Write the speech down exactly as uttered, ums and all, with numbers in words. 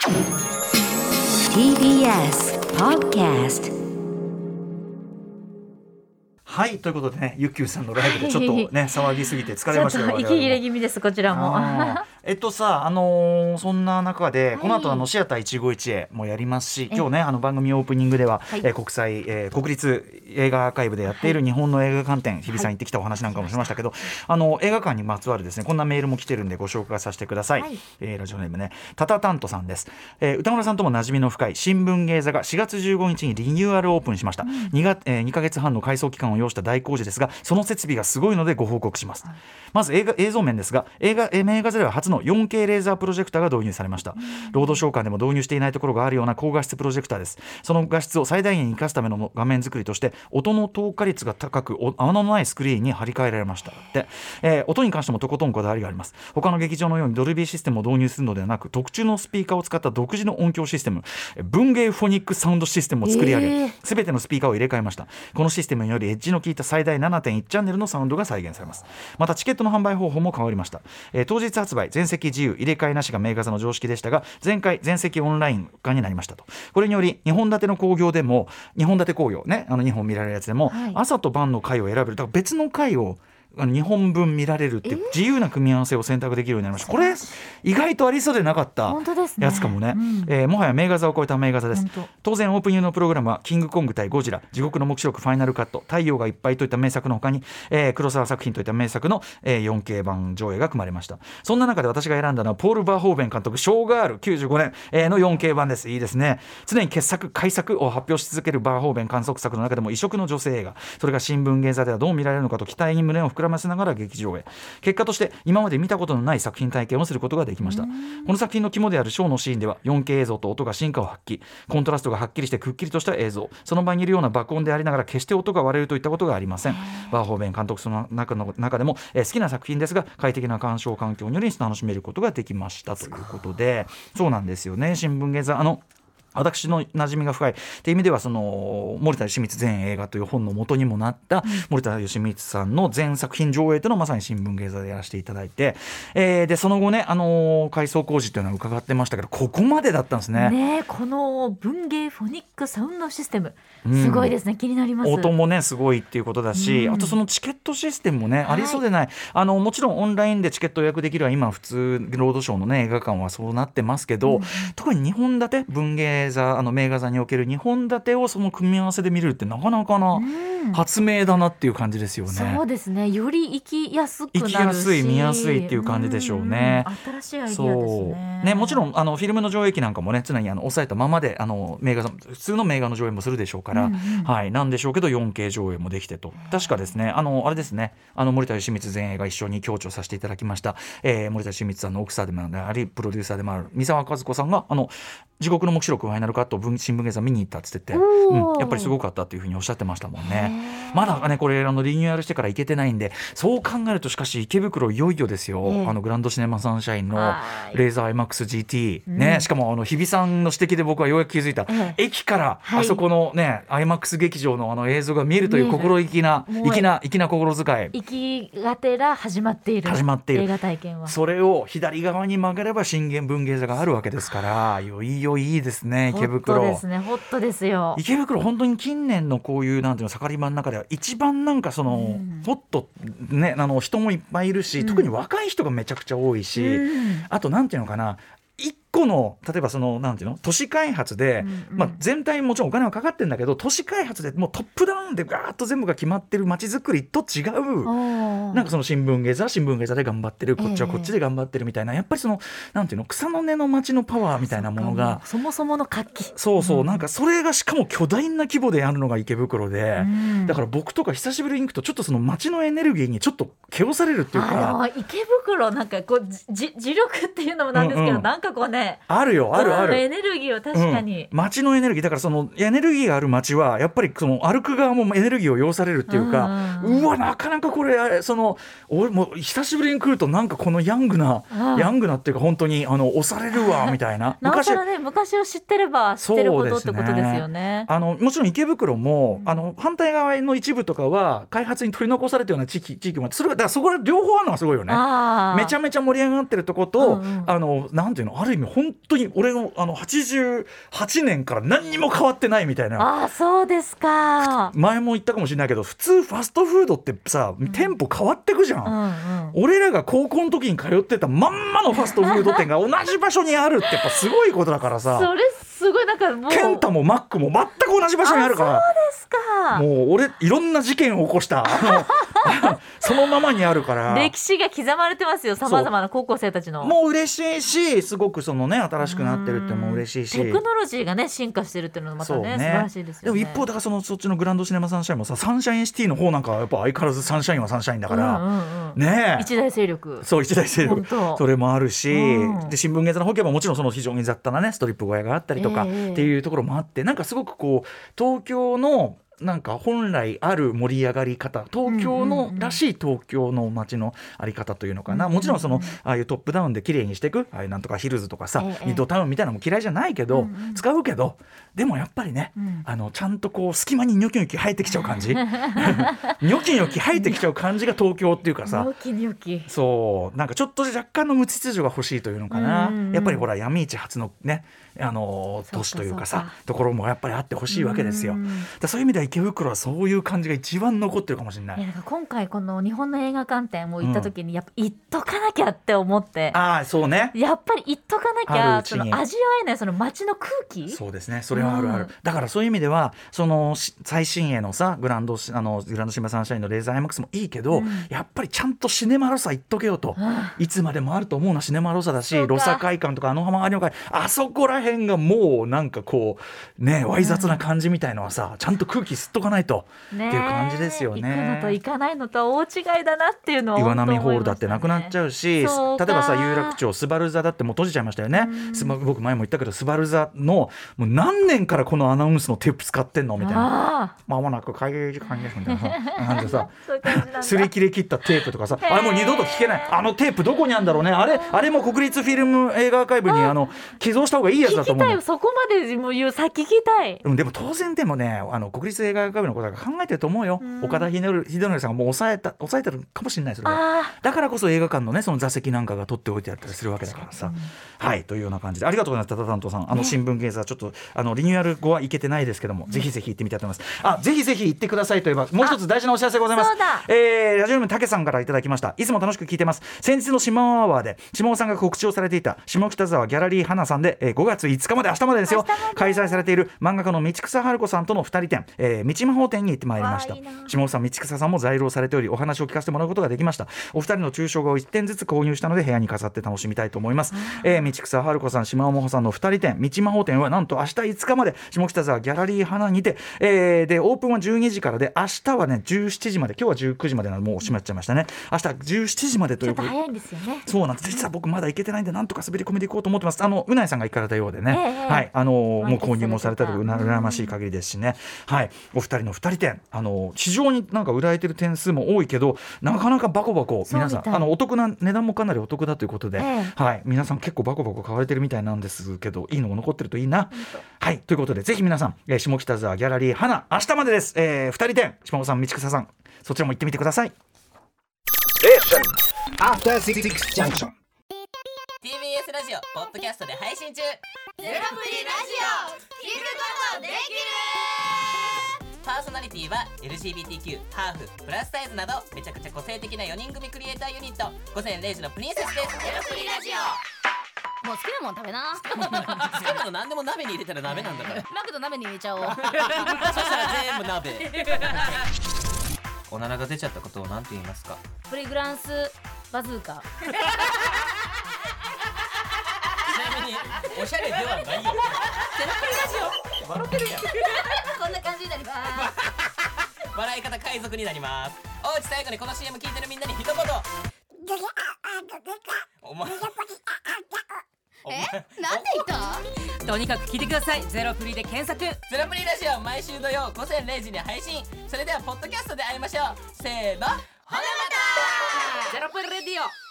ティービーエス Podcast。 はい、ということでね、ゆっきゅうさんのライブでちょっとね、騒ぎすぎて疲れましたよ。 ちょっと息切れ気味です、こちらも。 えっとさ、あのー、そんな中で、はい、この後あのシアター一期一会もやりますし、今日ねあの番組オープニングでは、はい、えー、国際、えー、国立映画アーカイブでやっている日本の映画館展、はい、日比さん行ってきたお話なんかもしましたけど、はい、あの映画館にまつわるですねこんなメールも来てるんでご紹介させてください。はい、えー、ラジオネームねタタタントさんです。えー、歌村さんとも馴染みの深い新聞芸座がしがつじゅうごにちにリニューアルオープンしました。うん、に, が、えー、にかげつはんの改装期間を要した大工事ですが、その設備がすごいのでご報告します。はい、まず映画映像面ですが、映画映画座では初の よんケー レーザープロジェクターが導入されました。ロードショー館でも導入していないところがあるような高画質プロジェクターです。その画質を最大限生かすための画面作りとして、音の透過率が高く穴のないスクリーンに張り替えられました。で、えー、音に関してもとことんこだわりがあります。他の劇場のようにドルビーシステムを導入するのではなく、特注のスピーカーを使った独自の音響システム、文芸フォニックサウンドシステムを作り上げ、すべ、えー、てのスピーカーを入れ替えました。このシステムによりエッジの効いた最大 ななてんいち チャンネルのサウンドが再現されます。またチケットの販売方法も変わりました。えー、当日発売全席自由入れ替えなしが名画座の常識でしたが、前回全席オンライン化になりましたと。これによりにほん立ての興行でもにほん立て興行ね、あのにほん見られるやつでも、はい、朝と晩の回を選べる、だから別の回をにほんぶん見られるっていう自由な組み合わせを選択できるようになりました。これ意外とありそうでなかったやつかもね。本当ですね。うん、えー、もはや名画座を超えた名画座です。当然オープニングのプログラムはキングコング対ゴジラ、地獄の黙示録ファイナルカット、太陽がいっぱいといった名作の他に、えー、黒沢作品といった名作の、えー、よんケー 版上映が組まれました。そんな中で私が選んだのはポール・バーホーベン監督ショーガールきゅうじゅうごねん、えー、の よんケー 版です。いいですね。常に傑作改作を発表し続けるバーホーベン監督作の中でも異色の女性映画、それが新聞芸座ではどう見られるのかと期待に胸を膨らませながら劇場、結果として今まで見たことのない作品体験をすることができました。この作品の肝であるショーのシーンでは よんケー 映像と音が進化を発揮、コントラストがはっきりしてくっきりとした映像、その場にいるような爆音でありながら決して音が割れるといったことがありません。バーホーベン監督その 中, の中でも、えー、好きな作品ですが快適な鑑賞環境により楽しめることができましたということで、そうなんですよね。新聞芸座、あの私の馴染みが深いという意味では、その森田義満全映画という本の元にもなった森田義満さんの全作品上映というのをまさに新聞芸座でやらせていただいて、えー、でその後ね、あのー、改装工事というのは伺ってましたけど、ここまでだったんですね。 ね、この文芸フォニックサウンドシステムすごいですね、うん、気になります。 音もねすごいっていうことだし、うん、あとそのチケットシステムもね、はい、ありそうでない、あのもちろんオンラインでチケット予約できるは今普通ロードショーの、ね、映画館はそうなってますけど、うん、特ににほん立て文芸座、あの名画座におけるにほん立てをその組み合わせで見れるってなかなかな発明だなっていう感じですよね。 そうですね、より行きやすくなるし、 行きやすい見やすいっていう感じでしょうね。 うん、新しいアイディアですね。 ね、もちろんあのフィルムの上映機なんかもね常にあの抑えたままであの名画座普通の名画の上映もするでしょうから、うんうん、はい、なんでしょうけど よんケー 上映もできてと、確かですね、あのあれですね、あの森田義満前映が一緒に共著させていただきました、えー、森田義満さんの奥さんでもありプロデューサーでもある三沢和子さんがあの地獄の黙示録ファイナルカットを新聞芸座見に行ったっつってて、うん、やっぱりすごかったっていうふうにおっしゃってましたもんね。まだねこれあのリニューアルしてから行けてないんで、そう考えるとしかし池袋いよいよですよ、えー、あのグランドシネマサンシャインのレーザー アイマックスジーティー、ね、うん、しかもあの日比さんの指摘で僕はようやく気づいた、えー、駅からあそこのね、はい、アイマックス 劇場のあの映像が見えるという心意気な粋な粋な心遣い、 行きがてら始まっている始まっている映画体験は、 それを左側に曲がれば新文芸座があるわけですから、いよいよいいですね池袋。 ホットですね、ホットですよ池袋。本当に近年のこういうなんていうの盛り場の中では一番なんかその、うん、ホットね、あの人もいっぱいいるし、うん、特に若い人がめちゃくちゃ多いし、うん、あとなんていうのかな、一個の例えばそのなんていうの都市開発で、うんうん、まあ、全体もちろんお金はかかってるんだけど、都市開発でもうトップダウンでガーッと全部が決まってる街づくりと違う、なんかその新聞芸座新聞芸座で頑張ってる、こっちはこっちで頑張ってるみたいな、えー、やっぱりそのなんていうの草の根の街のパワーみたいなものがそ, そもそもの活気、 そうそう、うん、なんかそれがしかも巨大な規模でやるのが池袋で、うん、だから僕とか久しぶりに行くとちょっとその街のエネルギーにちょっと気をされるっていうか、 あ池袋なんかこうじ磁力っていうのもなんですけど、うんうん、なんかこうねあるよあるあるエネルギーを確かに、 うん、街のエネルギーだから、そのエネルギーがある街はやっぱりその歩く側もエネルギーを要されるっていうか、うんうん、うわなかなかこれその俺もう久しぶりに来るとなんかこのヤングな、うん、ヤングなっていうか本当にあの押されるわみたいな昔なおさらね、昔を知ってれば知ってることってことですよね。 あのもちろん池袋も、うん、あの反対側の一部とかは開発に取り残されてるような地域、地域もあって、それがだからそこら両方あるのがすごいよね。めちゃめちゃ盛り上がってるとこと、うんうん、あのなんていうの、ある意味本当に俺のあのはちじゅうはちねんから何にも変わってないみたいな。 あ、そうですか。 前も言ったかもしれないけど、普通ファストフードってさ、うん、店舗変わってくじゃん、うんうん、俺らが高校の時に通ってたまんまのファストフード店が同じ場所にあるってやっぱすごいことだからさ。 それすごい、なんかもうケンタもマックも全く同じ場所にあるから。 そうですか。 もう俺いろんな事件を起こしたあのそのままにあるから歴史が刻まれてますよ、さまざまな高校生たちの。 もう嬉しいし、すごくそのね新しくなってるっても嬉しいし、 テクノロジーがね進化してるっていうのもまた ね, ね素晴らしいですよね。 でも一方だからそのそっちのグランドシネマサンシャインもさ、サンシャインシティの方なんかはやっぱ相変わらずサンシャインはサンシャインだから、うんうんうん、ね一大勢力。 そう一大勢力それもあるし、 うん、 で新聞芸座の方行けばもちろんその非常に雑多なねストリップ小屋があったりとか、えー、っていうところもあって、なんかすごくこう東京のなんか本来ある盛り上がり方、東京のらしい東京の街のあり方というのかな、うんうんうん、もちろんそのああいうトップダウンで綺麗にしていく、ああいうなんとかヒルズとかさ、ええ、ミッドタウンみたいなのも嫌いじゃないけど、うんうん、使うけど、でもやっぱりね、うん、あのちゃんとこう隙間にニョキニョキ生えてきちゃう感じニョキニョキ生えてきちゃう感じが東京っていうかさ、 ニョキニョキ、 そうなんかちょっと若干の無秩序が欲しいというのかな、うんうんうん、やっぱりほら闇市発のねあの都市というかさところもやっぱりあってほしいわけですよ。うん、だそういう意味では池袋はそういう感じが一番残ってるかもしれない。 いや、なんか今回この日本の映画館展を行った時にやっぱ行っとかなきゃって思って、 うん、ああそうね、 やっぱり行っとかなきゃその味わえないその街の空気。 そうですね、それはあるある、うん、だからそういう意味ではその最新鋭のさグランドあのグランドシネマサンシャインのレーザーアイマックスもいいけど、うん、やっぱりちゃんとシネマロサ行っとけよと、うん、いつまでもあると思うなシネマロサだし、ロサ会館とかあの浜有馬会、あそこら辺がもうなんかこうねわい雑な感じみたいのはさ、うん、ちゃんと空気吸っとかないとっていう感じですよね。 行くのと行かないのとは大違いだなっていうのは岩波ホールだってなくなっちゃうし、例えばさ有楽町スバル座だってもう閉じちゃいましたよね、うん、僕前も言ったけどスバル座のもう何年からこのアナウンスのテープ使ってんのみたいな、まもなく開業時間ですみたいななんでさ擦り切れ切ったテープとかさ、あれもう二度と聞けない、あのテープどこにあるんだろうね、あれあれも国立フィルム映画アーカイブにあの寄贈した方がいいやつだと思う。 聞きたいよ、そこまでも言うさ聞きたい。 でも当然でもね、あの国立映画アーカイブのことが考えてると思うよ、うん、岡田秀則さんがもう抑えた抑えてるかもしれない、それはだからこそ映画館のねその座席なんかが取っておいてあったりするわけだからさ、うん、はいというような感じでありがとうございます。タタ担当さん、あの新聞芸座ちょっとあのリニューアル後は行けてないですけども、うん、ぜひぜひ行ってみたいと思います。あ、ぜひぜひ行ってくださいといえばもう一つ大事なお知らせございます。えー、ラジオネームたけさんからいただきました。いつも楽しく聞いてます。先日の島尾アワーで島尾さんが告知をされていた下北沢ギャラリー花さんで、えー、ごがついつかまで明日までですよ開催されている漫画家の道草春子さんとのふたり展、えー、道魔法展に行ってまいりました。いい下尾さん道草さんも在廊されておりお話を聞かせてもらうことができました。お二人の抽象画をいってんずつ購入したので部屋に飾って楽しみたいと思います。えー、道草春子さん島尾真帆さんのふたり展道魔法展はなんと明日いつかまで下北沢ギャラリー花にて、えー、でオープンはじゅうにじからで明日はねじゅうしちじまで、今日はじゅうくじまでなのでもう閉まっちゃいましたね。明日じゅうしちじまでということでちょっと早いんですよね。 そうなんです、実は僕まだ行けてないんでなんとか滑り込みでいこうと思ってます。あのうないさんが行かれたようでね、えー、はいあのー、もう購入もされたらうらやましい限りですしね、はい、お二人のふたり展あの非常になんか売られてる点数も多いけどなかなかバコバコ皆さんあのお得な値段もかなりお得だということで、えーはい、皆さん結構バコバコ買われてるみたいなんですけどいいのも残ってるといいな、はい、ということでぜひ皆さん、えー、下北沢ギャラリー花明日までです、えー、ふたり展島尾さん道草さんそちらも行ってみてください。 アフターシックスジャンクションティービーエス ラジオポッドキャストで配信中。ゼロプリラジオ聞くことできる。パーソナリティは エルジービーティーキュー、ハーフ、プラスサイズなどめちゃくちゃ個性的なよにん組クリエイターユニット午前れいじのプリンセスです。ゼロプリラジオもう好きなもん食べな好きなの何でも鍋に入れたら鍋なんだからマクド鍋に入れちゃおうそしたら全部鍋おならが出ちゃったことを何て言いますか？ プリグランスバズーカちなみにおしゃれではないよ。ゼロプリラジオ笑ってるやんこんな感じになります笑い方海賊になります。おうち最後にこの シーエム 聞いてるみんなに一言お前えなんで言った？とにかく聞いてください。ゼロプリで検索。 ゼロプリラジオ毎週土曜午前れいじに配信。それではポッドキャストで会いましょう。せーのほなまた。 ゼロプリレディオ。